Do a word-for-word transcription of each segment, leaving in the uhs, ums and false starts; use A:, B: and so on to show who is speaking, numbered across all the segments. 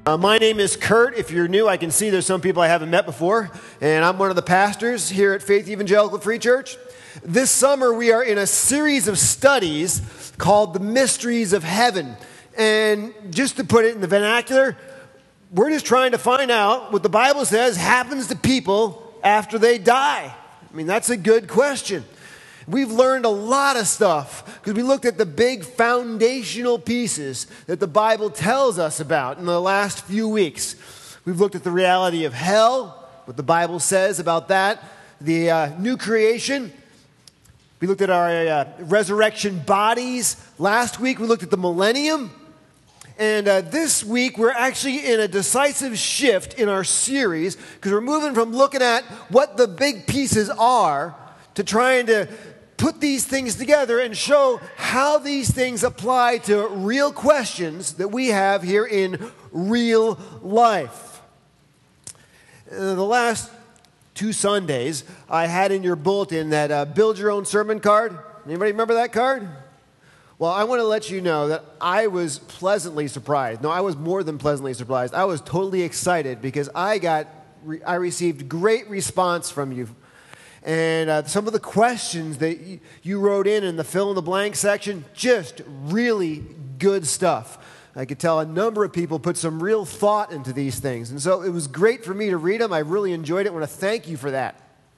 A: Uh, my name is Kurt. If you're new, I can see there's some people I haven't met before, and I'm one of the pastors here at Faith Evangelical Free Church. This summer, we are in a series of studies called The Mysteries of Heaven. And just to put it in the vernacular, we're just trying to find out what the Bible says happens to people after they die. I mean, that's a good question. We've learned a lot of stuff because we looked at the big foundational pieces that the Bible tells us about in the last few weeks. We've looked at the reality of hell, what the Bible says about that, the uh, new creation. We looked at our uh, resurrection bodies. Last week we looked at the millennium. And uh, this week we're actually in a decisive shift in our series because we're moving from looking at what the big pieces are to trying to put these things together and show how these things apply to real questions that we have here in real life. Uh, the last two Sundays, I had in your bulletin that uh, build your own sermon card. Anybody remember that card? Well, I want to let you know that I was pleasantly surprised. No, I was more than pleasantly surprised. I was totally excited because I got, I received great response from you. And uh, some of the questions that y- you wrote in in the fill-in-the-blank section, just really good stuff. I could tell a number of people put some real thought into these things. And so it was great for me to read them. I really enjoyed it. I want to thank you for that.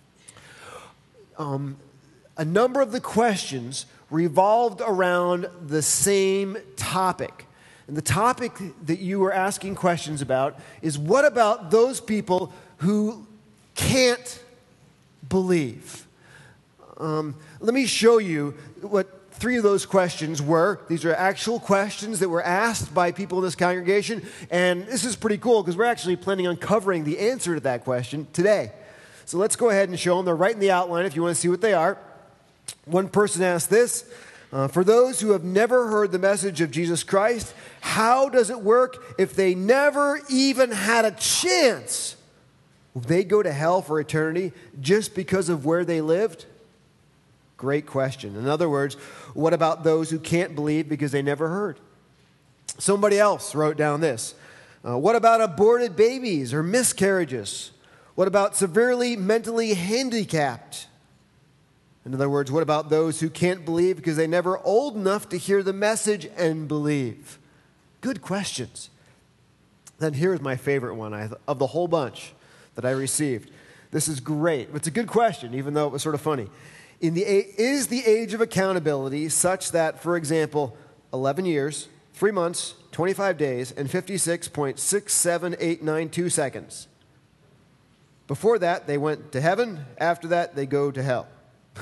A: Um, a number of the questions revolved around the same topic. And the topic that you were asking questions about is, what about those people who can't believe? Um, let me show you what three of those questions were. These are actual questions that were asked by people in this congregation, and this is pretty cool because we're actually planning on covering the answer to that question today. So let's go ahead and show them. They're right in the outline if you want to see what they are. One person asked this, uh, for those who have never heard the message of Jesus Christ, how does it work if they never even had a chance? Will they go to hell for eternity just because of where they lived? Great question. In other words, what about those who can't believe because they never heard? Somebody else wrote down this. Uh, what about aborted babies or miscarriages? What about severely mentally handicapped? In other words, what about those who can't believe because they never old enough to hear the message and believe? Good questions. Then here's my favorite one of the whole bunch that I received. This is great. It's a good question, even though it was sort of funny. In the is the age of accountability such that, for example, eleven years, three months, twenty-five days, and fifty-six point six seven eight nine two seconds. Before that, they went to heaven. After that, they go to hell.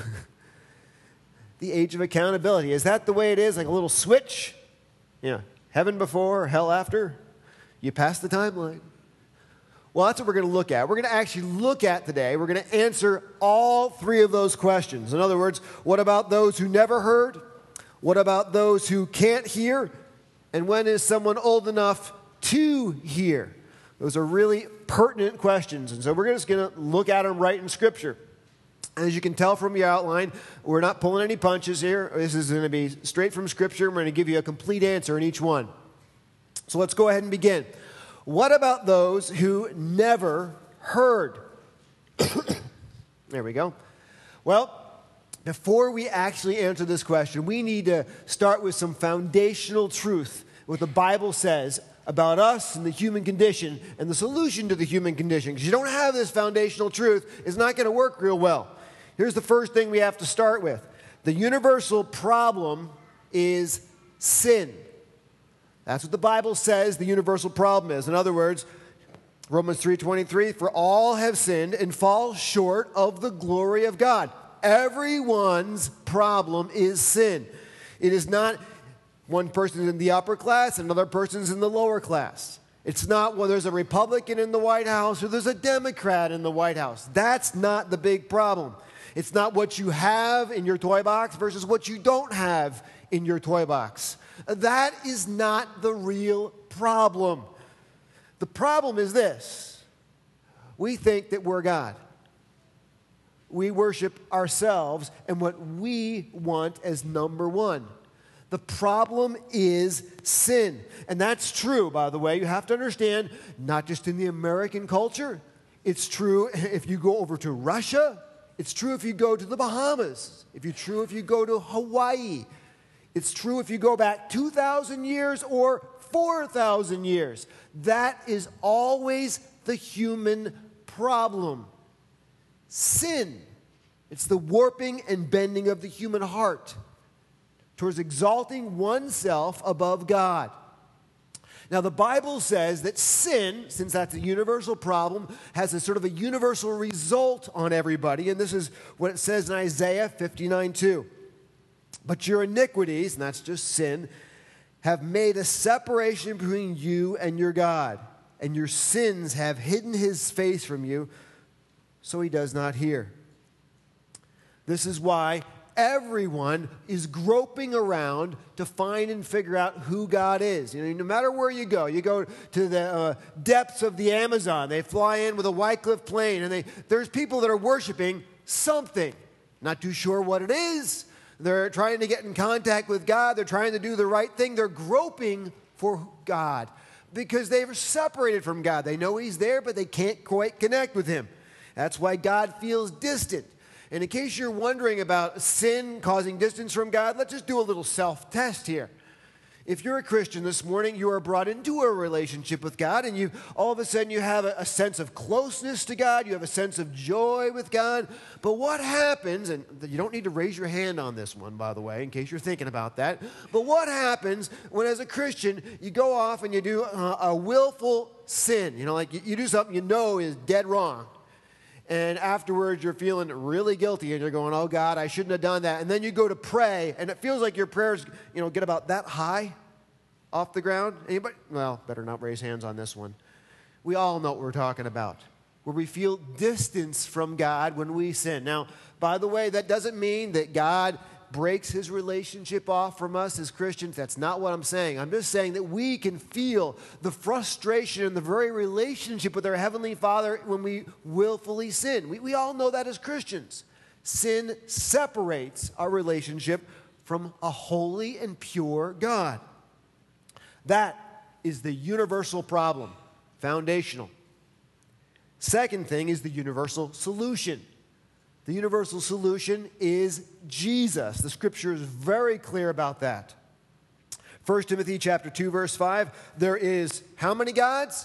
A: The age of accountability. Is that the way it is? Like a little switch? Yeah. Heaven before, hell after? You pass the timeline. Well, that's what we're going to look at. We're going to actually look at today, we're going to answer all three of those questions. In other words, what about those who never heard? What about those who can't hear? And when is someone old enough to hear? Those are really pertinent questions. And so we're just going to look at them right in Scripture. As you can tell from your outline, we're not pulling any punches here. This is going to be straight from Scripture. We're going to give you a complete answer in each one. So let's go ahead and begin. What about those who never heard? There we go. Well, before we actually answer this question, we need to start with some foundational truth, what the Bible says about us and the human condition and the solution to the human condition. Because you don't have this foundational truth, it's not going to work real well. Here's the first thing we have to start with. The universal problem is sin. That's what the Bible says the universal problem is. In other words, Romans three twenty-three, for all have sinned and fall short of the glory of God. Everyone's problem is sin. It is not one person in the upper class, another person's in the lower class. It's not, well, there's a Republican in the White House or there's a Democrat in the White House. That's not the big problem. It's not what you have in your toy box versus what you don't have in your toy box. That is not the real problem. The problem is this. We think that we're God. We worship ourselves and what we want as number one. The problem is sin. And that's true, by the way. You have to understand, not just in the American culture. It's true if you go over to Russia. It's true if you go to the Bahamas. If you're true if you go to Hawaii. It's true if you go back two thousand years or four thousand years. That is always the human problem. Sin. It's the warping and bending of the human heart towards exalting oneself above God. Now, the Bible says that sin, since that's a universal problem, has a sort of a universal result on everybody. And this is what it says in Isaiah fifty-nine two. But your iniquities, and that's just sin, have made a separation between you and your God. And your sins have hidden his face from you, so he does not hear. This is why everyone is groping around to find and figure out who God is. You know, no matter where you go, you go to the uh, depths of the Amazon, they fly in with a Wycliffe plane, and they, there's people that are worshiping something. Not too sure what it is. They're trying to get in contact with God. They're trying to do the right thing. They're groping for God because they're separated from God. They know he's there, but they can't quite connect with him. That's why God feels distant. And in case you're wondering about sin causing distance from God, let's just do a little self-test here. If you're a Christian this morning, you are brought into a relationship with God, and you all of a sudden you have a, a sense of closeness to God, you have a sense of joy with God. But what happens, and you don't need to raise your hand on this one, by the way, in case you're thinking about that, but what happens when as a Christian you go off and you do a, a willful sin? You know, like you, you do something you know is dead wrong. And afterwards, you're feeling really guilty, and you're going, oh, God, I shouldn't have done that. And then you go to pray, and it feels like your prayers, you know, get about that high off the ground. Anybody? Well, better not raise hands on this one. We all know what we're talking about, where we feel distance from God when we sin. Now, by the way, that doesn't mean that God breaks his relationship off from us as Christians. That's not what I'm saying. I'm just saying that we can feel the frustration in the very relationship with our Heavenly Father when we willfully sin. We, we all know that as Christians. Sin separates our relationship from a holy and pure God. That is the universal problem, foundational. Second thing is the universal solution. The universal solution is Jesus. The scripture is very clear about that. First Timothy chapter two, verse five, there is how many gods?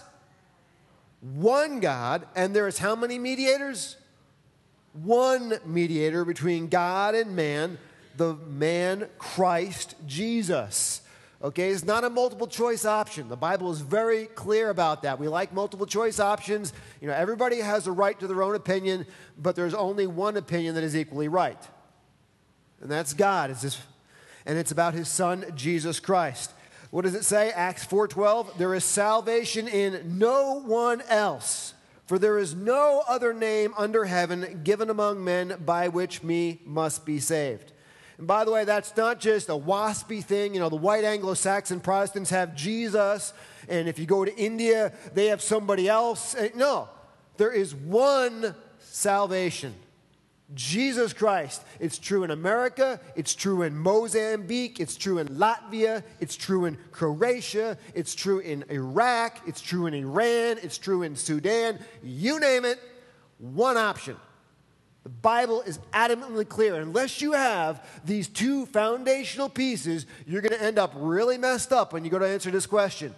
A: One God, and there is how many mediators? One mediator between God and man, the man Christ Jesus. Okay, it's not a multiple choice option. The Bible is very clear about that. We like multiple choice options. You know, everybody has a right to their own opinion, but there's only one opinion that is equally right. And that's God. It's just, and it's about his son, Jesus Christ. What does it say? Acts four twelve, there is salvation in no one else, for there is no other name under heaven given among men by which we must be saved. And by the way, that's not just a waspy thing. You know, the white Anglo-Saxon Protestants have Jesus, and if you go to India, they have somebody else. No, there is one salvation, Jesus Christ. It's true in America, it's true in Mozambique, it's true in Latvia, it's true in Croatia, it's true in Iraq, it's true in Iran, it's true in Sudan. You name it, one option. The Bible is adamantly clear. Unless you have these two foundational pieces, you're going to end up really messed up when you go to answer this question.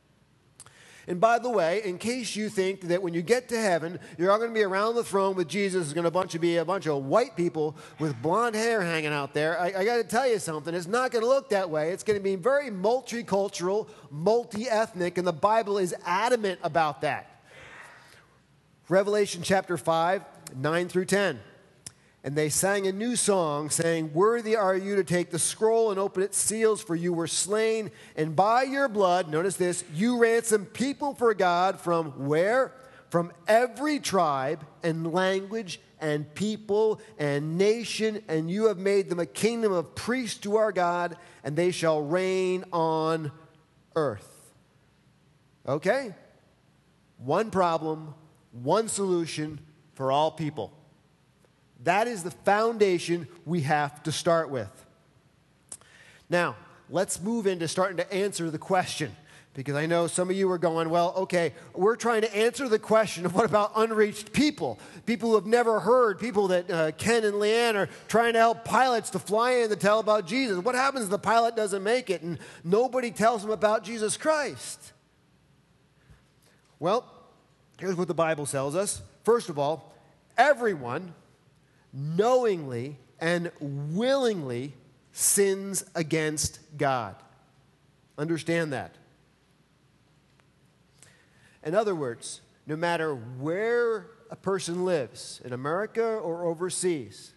A: And by the way, in case you think that when you get to heaven, you're all going to be around the throne with Jesus, it's going to bunch of be a bunch of white people with blonde hair hanging out there. I, I got to tell you something. It's not going to look that way. It's going to be very multicultural, multi-ethnic, and the Bible is adamant about that. Revelation chapter five, nine through ten. And they sang a new song, saying, worthy are you to take the scroll and open its seals, for you were slain, and by your blood, notice this, you ransomed people for God from where? From every tribe and language and people and nation, and you have made them a kingdom of priests to our God, and they shall reign on earth. Okay? One problem, one solution for all people. That is the foundation we have to start with. Now, let's move into starting to answer the question. Because I know some of you are going, well, okay, we're trying to answer the question of what about unreached people? People who have never heard, people that uh, Ken and Leanne are trying to help pilots to fly in to tell about Jesus. What happens if the pilot doesn't make it and nobody tells them about Jesus Christ? Well, here's what the Bible tells us. First of all, everyone knowingly and willingly sins against God. Understand that. In other words, no matter where a person lives, in America or overseas,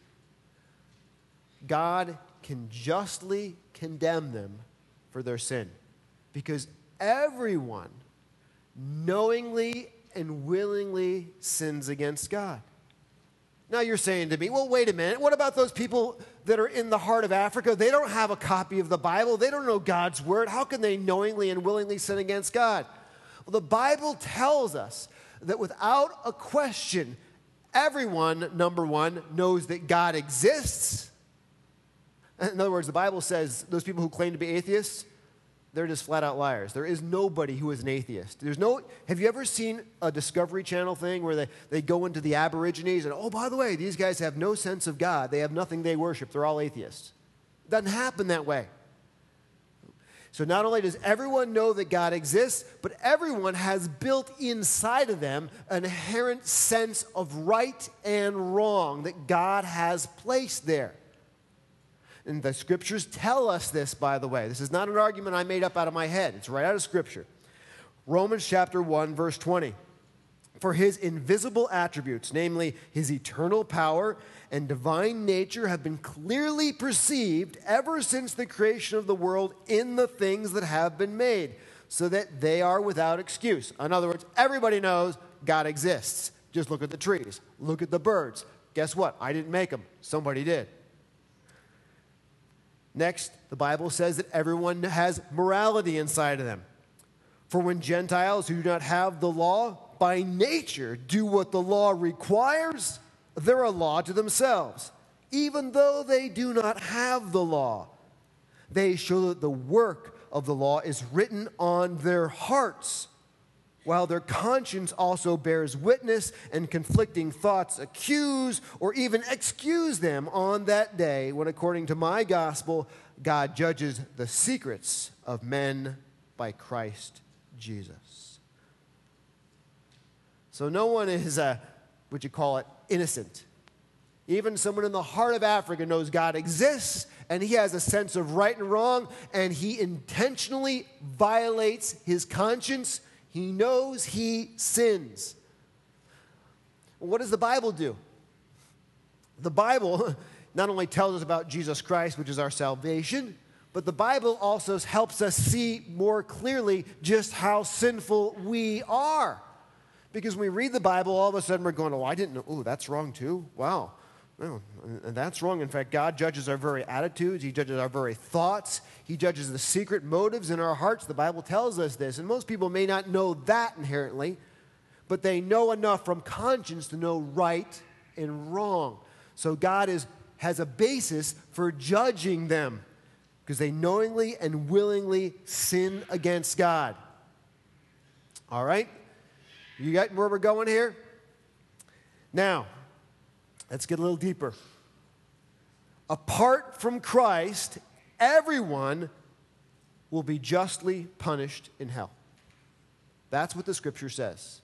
A: God can justly condemn them for their sin. Because everyone knowingly and willingly sins against God. Now you're saying to me, well, wait a minute. What about those people that are in the heart of Africa? They don't have a copy of the Bible. They don't know God's word. How can they knowingly and willingly sin against God? Well, the Bible tells us that without a question, everyone, number one, knows that God exists. In other words, the Bible says those people who claim to be atheists, they're just flat out liars. There is nobody who is an atheist. There's no, have you ever seen a Discovery Channel thing where they, they go into the Aborigines and, oh, by the way, these guys have no sense of God. They have nothing they worship. They're all atheists. It doesn't happen that way. So not only does everyone know that God exists, but everyone has built inside of them an inherent sense of right and wrong that God has placed there. And the scriptures tell us this, by the way. This is not an argument I made up out of my head. It's right out of scripture. Romans chapter one, verse twenty. For his invisible attributes, namely his eternal power and divine nature, have been clearly perceived ever since the creation of the world in the things that have been made, so that they are without excuse. In other words, everybody knows God exists. Just look at the trees. Look at the birds. Guess what? I didn't make them. Somebody did. Next, the Bible says that everyone has morality inside of them. For when Gentiles who do not have the law by nature do what the law requires, they're a law to themselves, even though they do not have the law. They show that the work of the law is written on their hearts, while their conscience also bears witness, and conflicting thoughts accuse or even excuse them on that day when, according to my gospel, God judges the secrets of men by Christ Jesus. So no one is, uh, what you call it, innocent. Even someone in the heart of Africa knows God exists, and he has a sense of right and wrong, and he intentionally violates his conscience. He knows he sins. What does the Bible do? The Bible not only tells us about Jesus Christ, which is our salvation, but the Bible also helps us see more clearly just how sinful we are. Because when we read the Bible, all of a sudden we're going, oh, I didn't know. Oh, that's wrong too? Wow. No, and that's wrong. In fact, God judges our very attitudes. He judges our very thoughts. He judges the secret motives in our hearts. The Bible tells us this. And most people may not know that inherently, but they know enough from conscience to know right and wrong. So God is, has a basis for judging them because they knowingly and willingly sin against God. All right? You got where we're going here? Now, let's get a little deeper. Apart from Christ, everyone will be justly punished in hell. That's what the scripture says.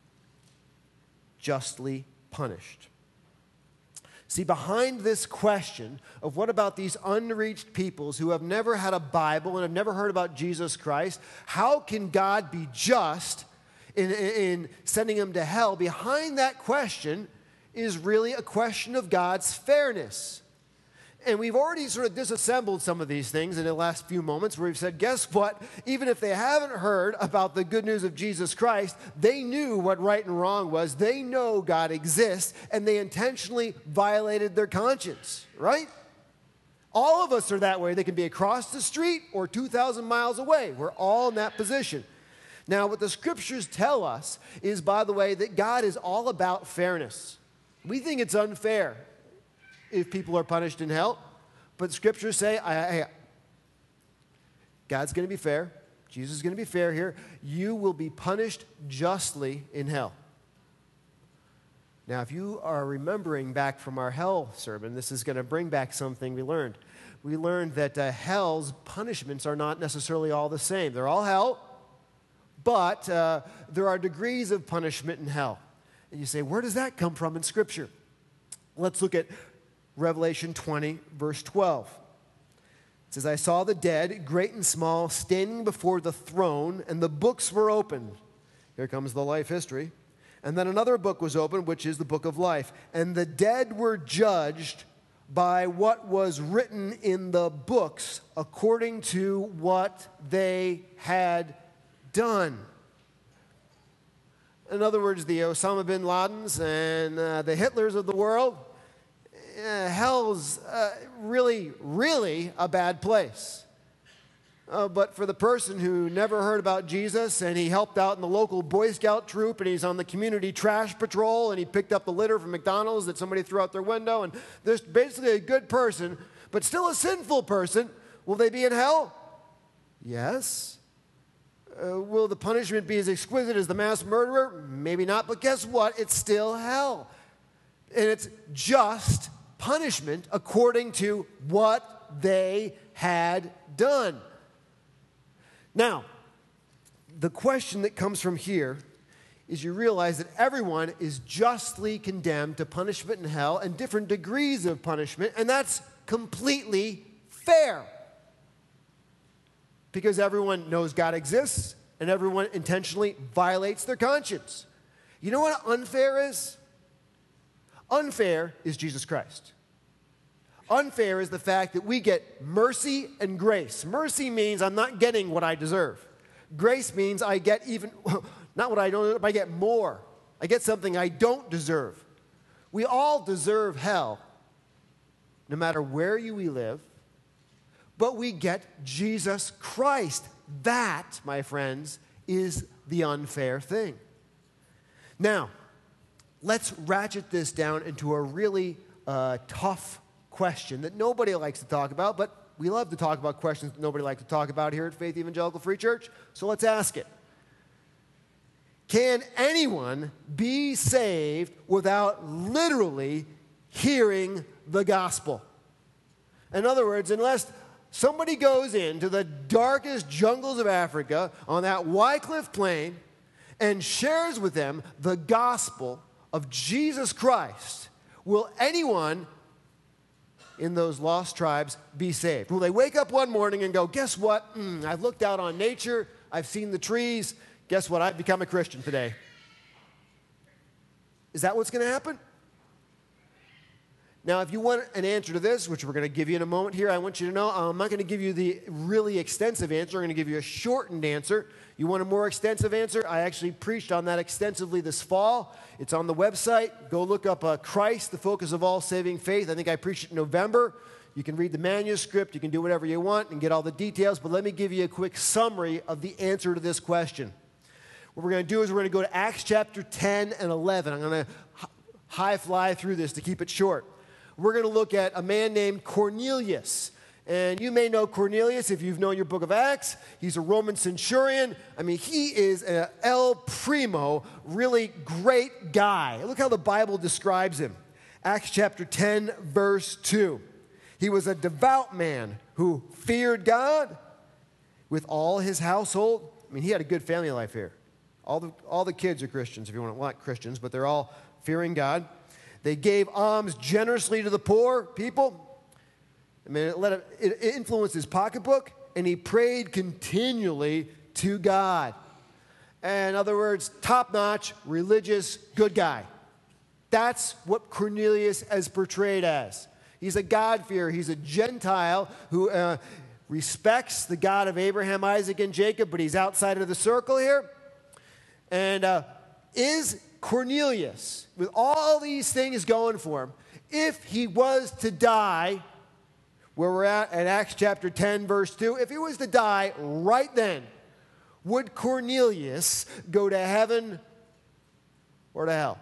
A: Justly punished. See, behind this question of what about these unreached peoples who have never had a Bible and have never heard about Jesus Christ, how can God be just in, in sending them to hell? Behind that question is really a question of God's fairness. And we've already sort of disassembled some of these things in the last few moments where we've said, guess what? Even if they haven't heard about the good news of Jesus Christ, they knew what right and wrong was. They know God exists, and they intentionally violated their conscience, right? All of us are that way. They can be across the street or two thousand miles away. We're all in that position. Now, what the scriptures tell us is, by the way, that God is all about fairness. We think it's unfair if people are punished in hell, but scriptures say, I, I, God's going to be fair. Jesus is going to be fair here. You will be punished justly in hell. Now, if you are remembering back from our hell sermon, this is going to bring back something we learned. We learned that uh, hell's punishments are not necessarily all the same. They're all hell, but uh, there are degrees of punishment in hell. And you say, where does that come from in Scripture? Let's look at Revelation twenty, verse twelve. It says, I saw the dead, great and small, standing before the throne, and the books were opened. Here comes the life history. And then another book was opened, which is the book of life. And the dead were judged by what was written in the books according to what they had done. In other words, the Osama bin Ladens and uh, the Hitlers of the world, uh, hell's uh, really, really a bad place. Uh, but for the person who never heard about Jesus and he helped out in the local Boy Scout troop and he's on the community trash patrol and he picked up the litter from McDonald's that somebody threw out their window and there's basically a good person, but still a sinful person, will they be in hell? Yes. Uh, will the punishment be as exquisite as the mass murderer? Maybe not, but guess what? It's still hell. And it's just punishment according to what they had done. Now, the question that comes from here is you realize that everyone is justly condemned to punishment in hell and different degrees of punishment, and that's completely fair. Because everyone knows God exists, and everyone intentionally violates their conscience. You know what unfair is? Unfair is Jesus Christ. Unfair is the fact that we get mercy and grace. Mercy means I'm not getting what I deserve. Grace means I get even, not what I don't, but I get more. I get something I don't deserve. We all deserve hell, no matter where you we live, but we get Jesus Christ. That, my friends, is the unfair thing. Now, let's ratchet this down into a really uh, tough question that nobody likes to talk about, but we love to talk about questions that nobody likes to talk about here at Faith Evangelical Free Church, so let's ask it. Can anyone be saved without literally hearing the gospel? In other words, unless somebody goes into the darkest jungles of Africa on that Wycliffe Plain and shares with them the gospel of Jesus Christ, will anyone in those lost tribes be saved? Will they wake up one morning and go, guess what? Mm, I've looked out on nature. I've seen the trees. Guess what? I've become a Christian today. Is that what's going to happen? Now, if you want an answer to this, which we're going to give you in a moment here, I want you to know I'm not going to give you the really extensive answer. I'm going to give you a shortened answer. You want a more extensive answer? I actually preached on that extensively this fall. It's on the website. Go look up uh, Christ, the Focus of All Saving Faith. I think I preached it in November. You can read the manuscript. You can do whatever you want and get all the details. But let me give you a quick summary of the answer to this question. What we're going to do is we're going to go to Acts chapter ten and eleven. I'm going to high fly through this to keep it short. We're going to look at a man named Cornelius. And you may know Cornelius if you've known your book of Acts. He's a Roman centurion. I mean, he is an El Primo, really great guy. Look how the Bible describes him. Acts chapter ten, verse two. He was a devout man who feared God with all his household. I mean, he had a good family life here. All the, all the kids are Christians, if you want to want Christians, but they're all fearing God. They gave alms generously to the poor people. I mean, it, let it, it influenced his pocketbook, and he prayed continually to God. And in other words, top-notch, religious, good guy. That's what Cornelius is portrayed as. He's a God-fearer. He's a Gentile who uh, respects the God of Abraham, Isaac, and Jacob, but he's outside of the circle here. And uh, is Cornelius, with all these things going for him, if he was to die, where we're at in Acts chapter ten, verse two, if he was to die right then, would Cornelius go to heaven or to hell?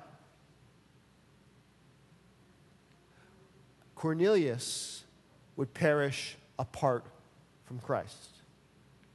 A: Cornelius would perish apart from Christ.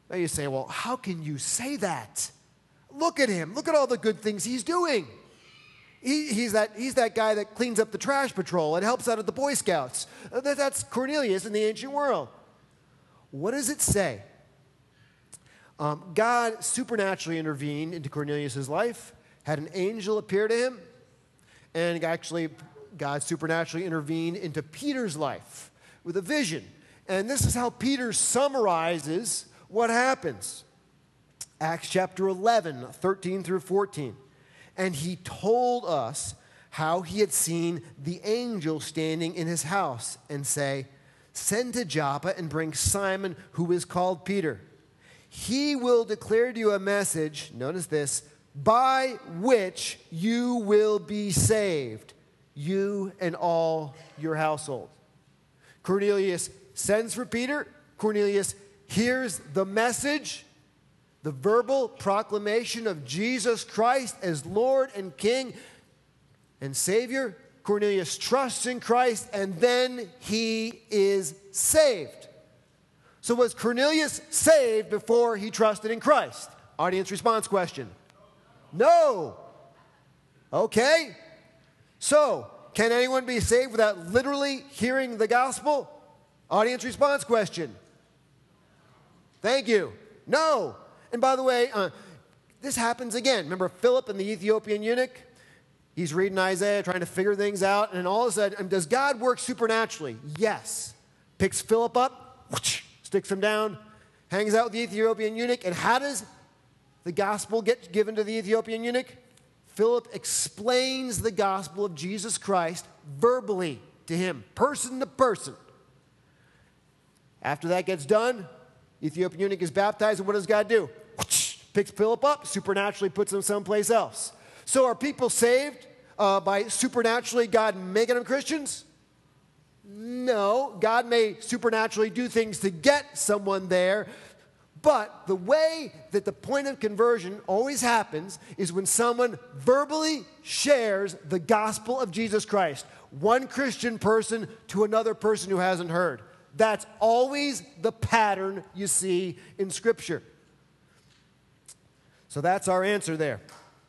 A: Now you say, well, how can you say that? Look at him. Look at all the good things he's doing. He, he's, that, he's that guy that cleans up the trash patrol and helps out at the Boy Scouts. Uh, that, that's Cornelius in the ancient world. What does it say? Um, God supernaturally intervened into Cornelius' life, had an angel appear to him, and actually God supernaturally intervened into Peter's life with a vision. And this is how Peter summarizes what happens. Acts chapter eleven, thirteen through fourteen. And he told us how he had seen the angel standing in his house and say, send to Joppa and bring Simon, who is called Peter. He will declare to you a message, notice this, by which you will be saved, you and all your household. Cornelius sends for Peter. Cornelius hears the message, the verbal proclamation of Jesus Christ as Lord and King and Savior. Cornelius trusts in Christ, and then he is saved. So was Cornelius saved before he trusted in Christ? Audience response question. No. Okay. So, can anyone be saved without literally hearing the gospel? Audience response question. Thank you. No. And by the way, uh, this happens again. Remember Philip and the Ethiopian eunuch? He's reading Isaiah, trying to figure things out, and all of a sudden, does God work supernaturally? Yes. Picks Philip up, whoosh, sticks him down, hangs out with the Ethiopian eunuch, and how does the gospel get given to the Ethiopian eunuch? Philip explains the gospel of Jesus Christ verbally to him, person to person. After that gets done, Ethiopian eunuch is baptized, and what does God do? Picks Philip up, supernaturally puts him someplace else. So are people saved uh, by supernaturally God making them Christians? No. God may supernaturally do things to get someone there, but the way that the point of conversion always happens is when someone verbally shares the gospel of Jesus Christ. One Christian person to another person who hasn't heard. That's always the pattern you see in Scripture. So that's our answer there.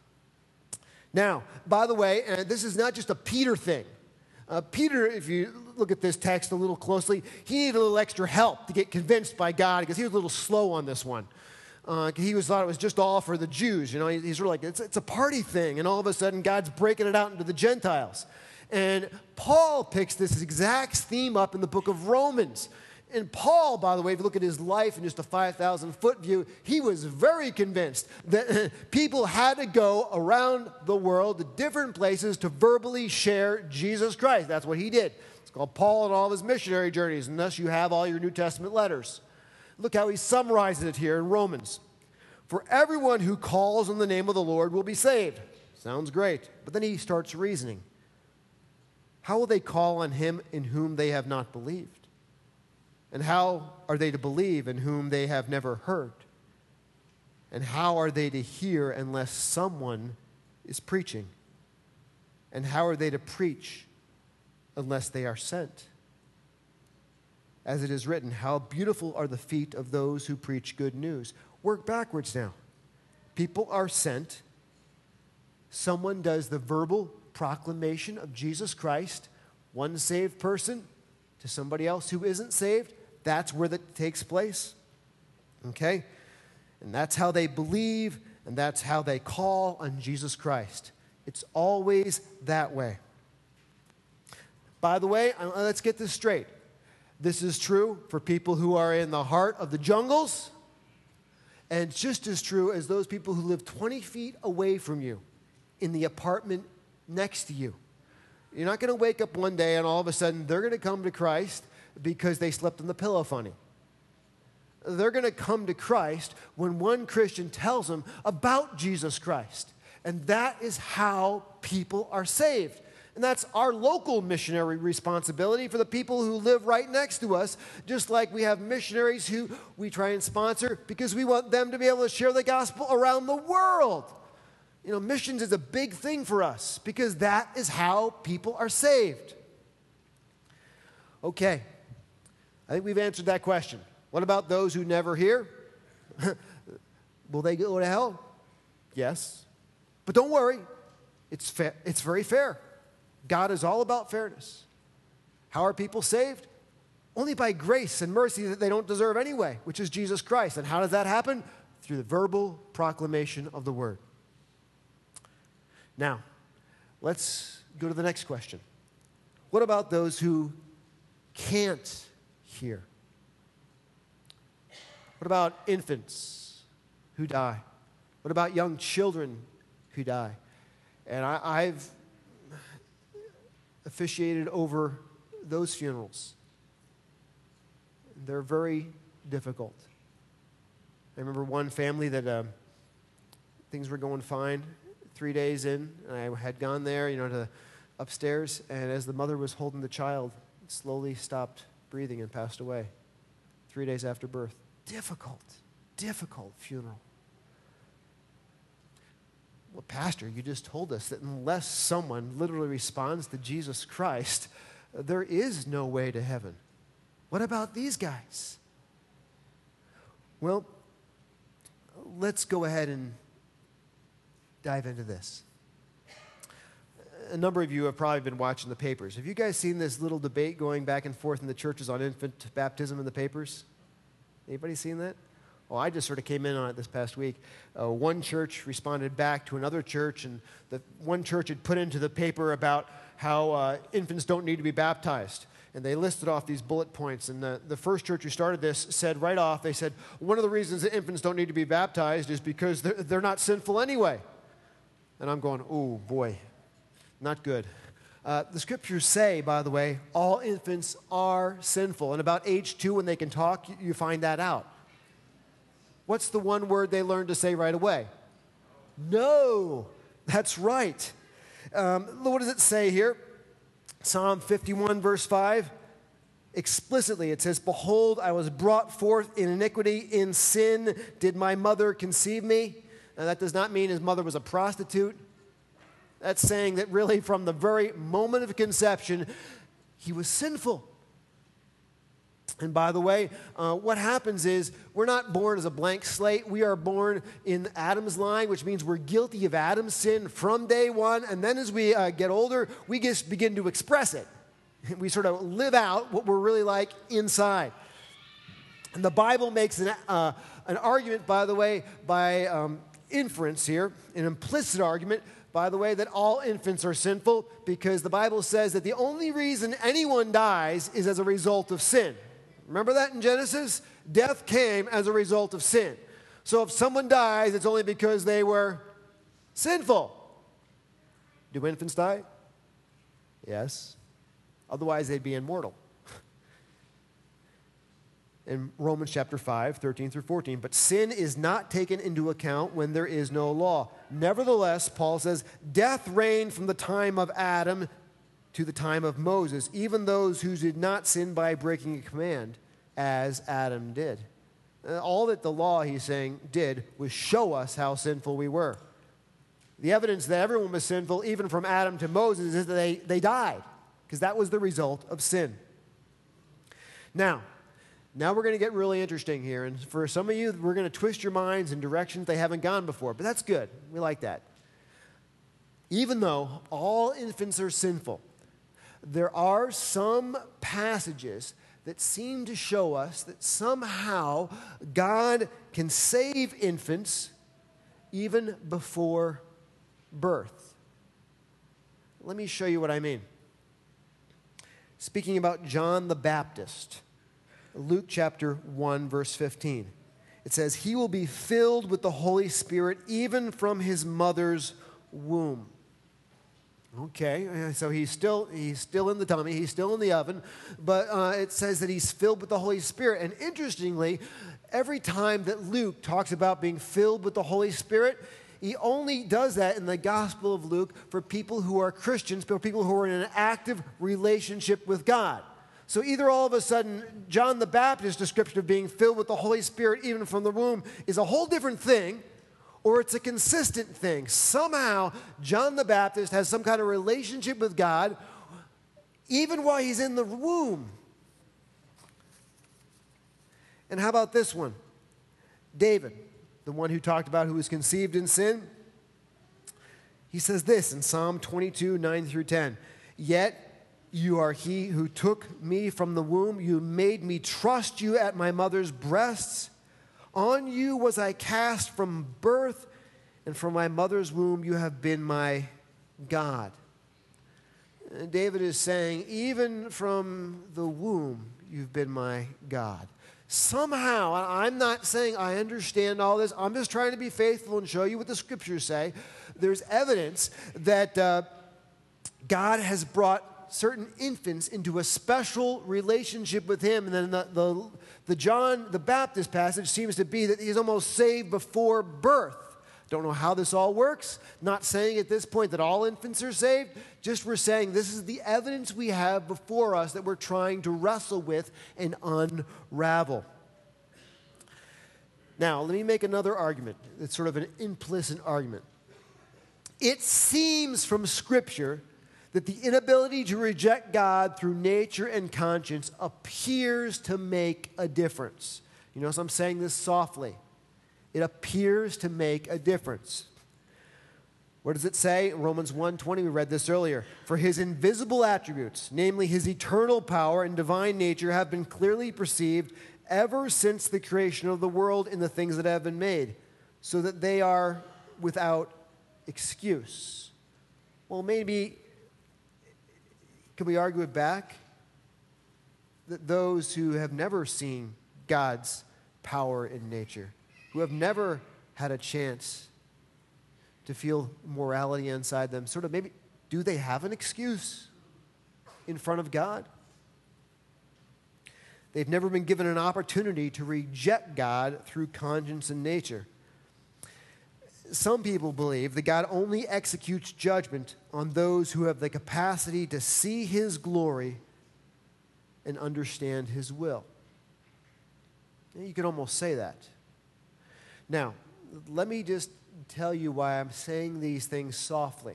A: Now, by the way, and this is not just a Peter thing. Uh, Peter, if you look at this text a little closely, he needed a little extra help to get convinced by God because he was a little slow on this one. Uh, he was thought it was just all for the Jews. You know, he, he's sort of like, it's, it's a party thing, and all of a sudden God's breaking it out into the Gentiles. And Paul picks this exact theme up in the book of Romans. And Paul, by the way, if you look at his life in just a five thousand foot view, he was very convinced that people had to go around the world to different places to verbally share Jesus Christ. That's what he did. It's called Paul and all of his missionary journeys, and thus you have all your New Testament letters. Look how he summarizes it here in Romans. For everyone who calls on the name of the Lord will be saved. Sounds great. But then he starts reasoning. How will they call on him in whom they have not believed? And how are they to believe in whom they have never heard? And how are they to hear unless someone is preaching? And how are they to preach unless they are sent? As it is written, how beautiful are the feet of those who preach good news. Work backwards now. People are sent. Someone does the verbal proclamation of Jesus Christ, one saved person to somebody else who isn't saved. That's where that takes place. Okay? And that's how they believe, and that's how they call on Jesus Christ. It's always that way. By the way, let's get this straight. This is true for people who are in the heart of the jungles, and just as true as those people who live twenty feet away from you in the apartment next to you. You're not going to wake up one day and all of a sudden they're going to come to Christ because they slept on the pillow funny. They're going to come to Christ when one Christian tells them about Jesus Christ. And that is how people are saved. And that's our local missionary responsibility for the people who live right next to us, just like we have missionaries who we try and sponsor because we want them to be able to share the gospel around the world. You know, missions is a big thing for us because that is how people are saved. Okay, I think we've answered that question. What about those who never hear? Will they go to hell? Yes. But don't worry. It's fa- it's very fair. God is all about fairness. How are people saved? Only by grace and mercy that they don't deserve anyway, which is Jesus Christ. And how does that happen? Through the verbal proclamation of the word. Now, let's go to the next question. What about those who can't hear? What about infants who die? What about young children who die? And I, I've officiated over those funerals. They're very difficult. I remember one family that um, things were going fine. Three days in, and I had gone there, you know, to upstairs, and as the mother was holding the child, it slowly stopped breathing and passed away. Three days after birth. Difficult, difficult funeral. Well, Pastor, you just told us that unless someone literally responds to Jesus Christ, there is no way to heaven. What about these guys? Well, let's go ahead and dive into this. A number of you have probably been watching the papers. Have you guys seen this little debate going back and forth in the churches on infant baptism in the papers? Anybody seen that? Oh, I just sort of came in on it this past week. Uh, one church responded back to another church, and the one church had put into the paper about how uh, infants don't need to be baptized. And they listed off these bullet points. And the, the first church who started this said right off, they said, one of the reasons that infants don't need to be baptized is because they're, they're not sinful anyway. And I'm going, oh, boy, not good. Uh, the scriptures say, by the way, all infants are sinful. And about age two, when they can talk, you, you find that out. What's the one word they learn to say right away? No. That's right. Um, what does it say here? Psalm fifty-one, verse five. Explicitly, it says, behold, I was brought forth in iniquity. In sin did my mother conceive me. Now, that does not mean his mother was a prostitute. That's saying that really from the very moment of conception, he was sinful. And by the way, uh, what happens is we're not born as a blank slate. We are born in Adam's line, which means we're guilty of Adam's sin from day one. And then as we uh, get older, we just begin to express it. We sort of live out what we're really like inside. And the Bible makes an, uh, an argument, by the way, by um, inference here, an implicit argument, by the way, that all infants are sinful, because the Bible says that the only reason anyone dies is as a result of sin. Remember that in Genesis? Death came as a result of sin. So if someone dies, it's only because they were sinful. Do infants die? Yes. Otherwise, they'd be immortal. In Romans chapter five, thirteen through fourteen, but sin is not taken into account when there is no law. Nevertheless, Paul says, death reigned from the time of Adam to the time of Moses, even those who did not sin by breaking a command, as Adam did. Uh, all that the law, he's saying, did was show us how sinful we were. The evidence that everyone was sinful, even from Adam to Moses, is that they, they died, because that was the result of sin. Now, Now we're going to get really interesting here, and for some of you, we're going to twist your minds in directions they haven't gone before, but that's good. We like that. Even though all infants are sinful, there are some passages that seem to show us that somehow God can save infants even before birth. Let me show you what I mean. Speaking about John the Baptist, Luke chapter one, verse fifteen. It says, he will be filled with the Holy Spirit even from his mother's womb. Okay, so he's still, he's still in the tummy, he's still in the oven, but uh, it says that he's filled with the Holy Spirit. And interestingly, every time that Luke talks about being filled with the Holy Spirit, he only does that in the Gospel of Luke for people who are Christians, for people who are in an active relationship with God. So either all of a sudden, John the Baptist's description of being filled with the Holy Spirit even from the womb is a whole different thing, or it's a consistent thing. Somehow, John the Baptist has some kind of relationship with God even while he's in the womb. And how about this one? David, the one who talked about who was conceived in sin, he says this in Psalm twenty-two, nine through ten. Yet you are he who took me from the womb. You made me trust you at my mother's breasts. On you was I cast from birth, and from my mother's womb you have been my God. And David is saying, even from the womb, you've been my God. Somehow, I'm not saying I understand all this. I'm just trying to be faithful and show you what the scriptures say. There's evidence that uh, God has brought certain infants into a special relationship with him. And then the, the, the John the Baptist passage seems to be that he's almost saved before birth. Don't know how this all works. Not saying at this point that all infants are saved. Just we're saying this is the evidence we have before us that we're trying to wrestle with and unravel. Now, let me make another argument. It's sort of an implicit argument. It seems from Scripture that the inability to reject God through nature and conscience appears to make a difference. You notice I'm saying this softly. It appears to make a difference. What does it say? Romans one twenty, we read this earlier. For his invisible attributes, namely his eternal power and divine nature, have been clearly perceived ever since the creation of the world in the things that have been made, so that they are without excuse. Well, maybe, can we argue it back? That those who have never seen God's power in nature, who have never had a chance to feel morality inside them, sort of maybe, do they have an excuse in front of God? They've never been given an opportunity to reject God through conscience and nature. Some people believe that God only executes judgment on those who have the capacity to see his glory and understand his will. You could almost say that. Now, let me just tell you why I'm saying these things softly.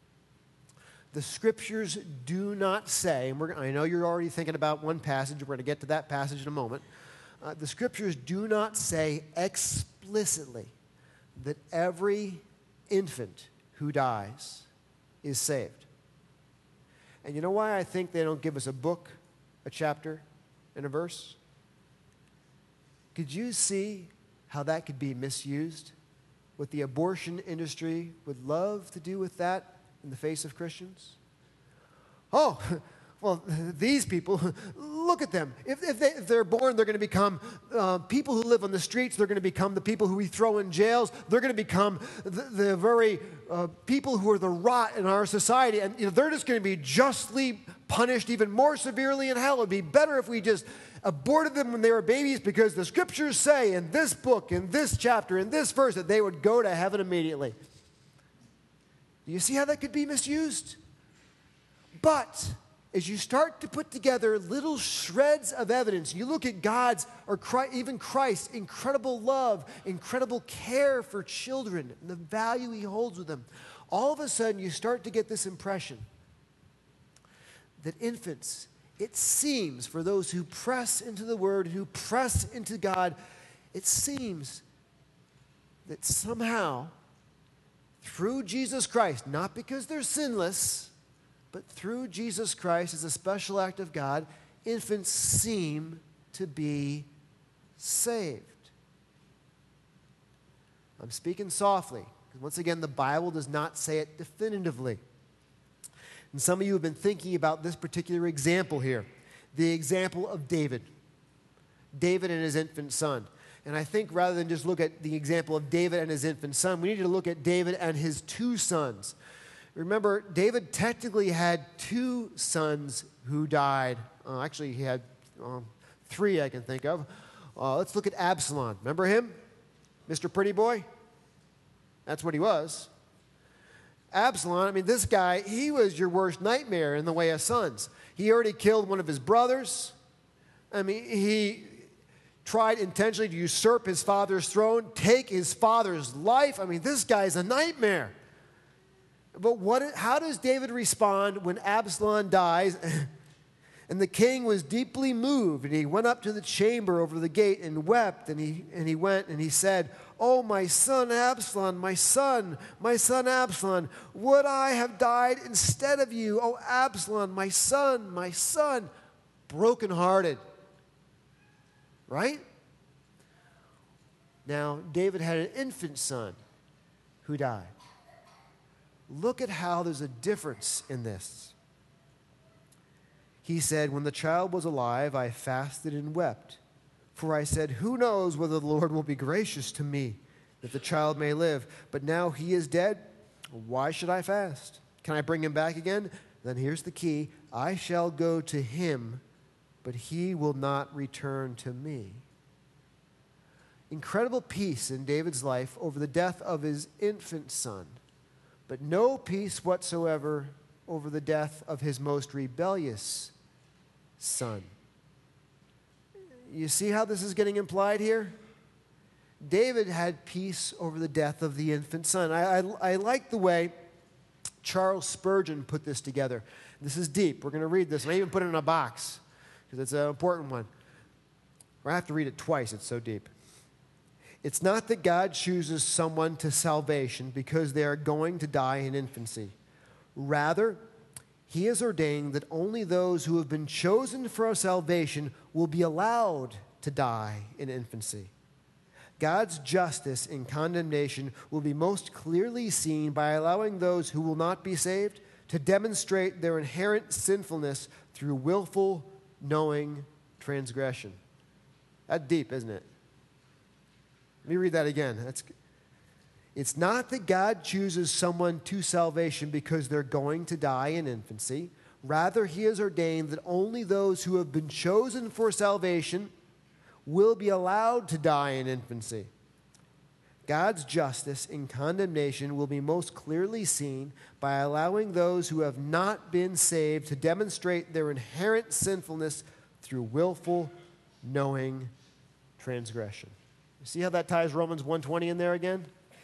A: The scriptures do not say, and we're, I know you're already thinking about one passage, we're going to get to that passage in a moment. Uh, the scriptures do not say explicitly that every infant who dies is saved. And you know why I think they don't give us a book, a chapter, and a verse? Could you see how that could be misused? What the abortion industry would love to do with that in the face of Christians? Oh, well, these people, look at them. If, if, they, if they're born, they're going to become uh, people who live on the streets. They're going to become the people who we throw in jails. They're going to become the, the very uh, people who are the rot in our society. And you know, they're just going to be justly punished even more severely in hell. It would be better if we just aborted them when they were babies, because the scriptures say in this book, in this chapter, in this verse, that they would go to heaven immediately. Do you see how that could be misused? But as you start to put together little shreds of evidence, you look at God's, or Christ, even Christ's, incredible love, incredible care for children, and the value he holds with them, all of a sudden you start to get this impression that infants, it seems, for those who press into the Word, who press into God, it seems that somehow, through Jesus Christ, not because they're sinless, but through Jesus Christ as a special act of God, infants seem to be saved. I'm speaking softly, because once again, the Bible does not say it definitively. And some of you have been thinking about this particular example here, the example of David. David and his infant son. And I think rather than just look at the example of David and his infant son, we need to look at David and his two sons. Remember, David technically had two sons who died. Uh, actually, he had um, three I can think of. Uh, let's look at Absalom. Remember him? Mister Pretty Boy? That's what he was. Absalom, I mean, this guy, he was your worst nightmare in the way of sons. He already killed one of his brothers. I mean, he tried intentionally to usurp his father's throne, take his father's life. I mean, this guy's a nightmare. But what? How does David respond when Absalom dies And the king was deeply moved, and he went up to the chamber over the gate and wept, and he, and he went and he said, "Oh, my son Absalom, my son, my son Absalom, would I have died instead of you? Oh, Absalom, my son, my son," brokenhearted. Right? Now, David had an infant son who died. Look at how there's a difference in this. He said, "When the child was alive, I fasted and wept. For I said, who knows whether the Lord will be gracious to me, that the child may live? But now he is dead. Why should I fast? Can I bring him back again? Then here's the key. I shall go to him, but he will not return to me." Incredible peace in David's life over the death of his infant son, but no peace whatsoever over the death of his most rebellious son. You see how this is getting implied here? David had peace over the death of the infant son. I, I, I like the way Charles Spurgeon put this together. This is deep. We're going to read this. And I even put it in a box because it's an important one. Or I have to read it twice. It's so deep. "It's not that God chooses someone to salvation because they are going to die in infancy. Rather, he has ordained that only those who have been chosen for salvation will be allowed to die in infancy. God's justice in condemnation will be most clearly seen by allowing those who will not be saved to demonstrate their inherent sinfulness through willful, knowing transgression." That's deep, isn't it? Let me read that again. That's, "It's not that God chooses someone to salvation because they're going to die in infancy. Rather, he has ordained that only those who have been chosen for salvation will be allowed to die in infancy. God's justice in condemnation will be most clearly seen by allowing those who have not been saved to demonstrate their inherent sinfulness through willful, knowing transgression." You see how that ties Romans one twenty in there again?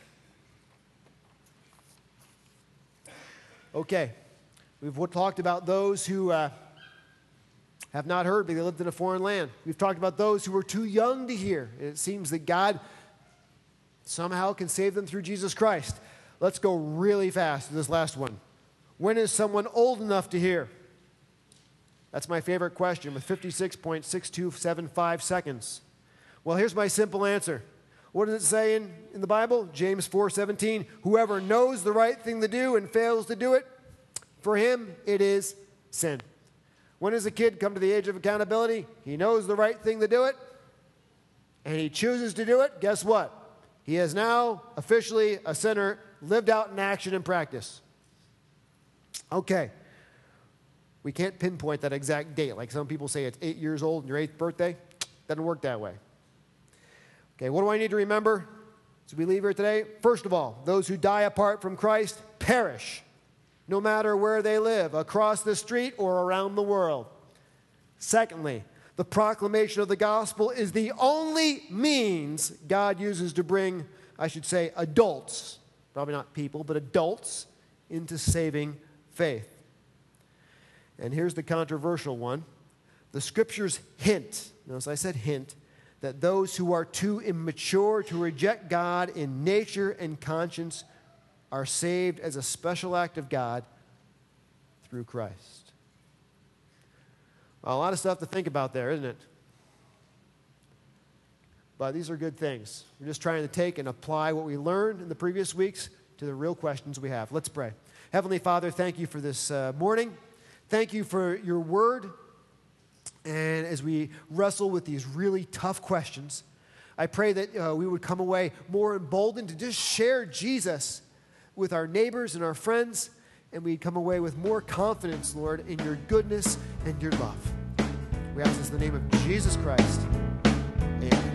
A: Okay, we've talked about those who uh, have not heard, but they lived in a foreign land. We've talked about those who were too young to hear. It seems that God somehow can save them through Jesus Christ. Let's go really fast to this last one. When is someone old enough to hear? That's my favorite question with fifty-six point six two seven five seconds. Well, here's my simple answer. What does it say in, in the Bible? James four seventeen, "Whoever knows the right thing to do and fails to do it, for him it is sin." When does a kid come to the age of accountability? He knows the right thing to do it, and he chooses to do it. Guess what? He is now officially a sinner, lived out in action and practice. Okay. We can't pinpoint that exact date. Like some people say it's eight years old and your eighth birthday. Doesn't work that way. Okay, what do I need to remember as we leave here today? First of all, those who die apart from Christ perish, no matter where they live, across the street or around the world. Secondly, the proclamation of the gospel is the only means God uses to bring, I should say, adults, probably not people, but adults, into saving faith. And here's the controversial one. The scriptures hint, notice I said hint, that those who are too immature to reject God in nature and conscience are saved as a special act of God through Christ. Well, a lot of stuff to think about there, isn't it? But these are good things. We're just trying to take and apply what we learned in the previous weeks to the real questions we have. Let's pray. Heavenly Father, thank you for this uh, morning. Thank you for your word. And as we wrestle with these really tough questions, I pray that uh, we would come away more emboldened to just share Jesus with our neighbors and our friends, and we'd come away with more confidence, Lord, in your goodness and your love. We ask this in the name of Jesus Christ. Amen.